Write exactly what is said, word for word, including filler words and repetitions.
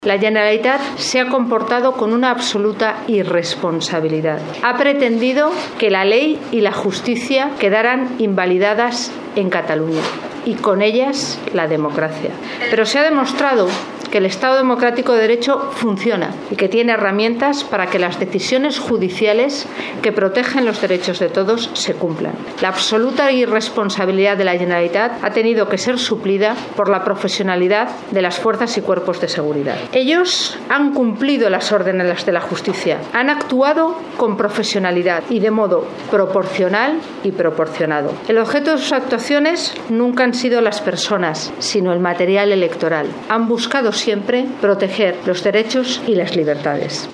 La Generalitat se ha comportado con una absoluta irresponsabilidad. Ha pretendido que la ley y la justicia quedaran invalidadas en Cataluña y con ellas la democracia. Pero se ha demostrado que el Estado democrático de derecho funciona y que tiene herramientas para que las decisiones judiciales que protegen los derechos de todos se cumplan. La absoluta irresponsabilidad de la Generalitat ha tenido que ser suplida por la profesionalidad de las fuerzas y cuerpos de seguridad. Ellos han cumplido las órdenes de la justicia, han actuado con profesionalidad y de modo proporcional y proporcionado. El objeto de sus actuaciones nunca han sido las personas, sino el material electoral. Han buscado siempre proteger los derechos y las libertades.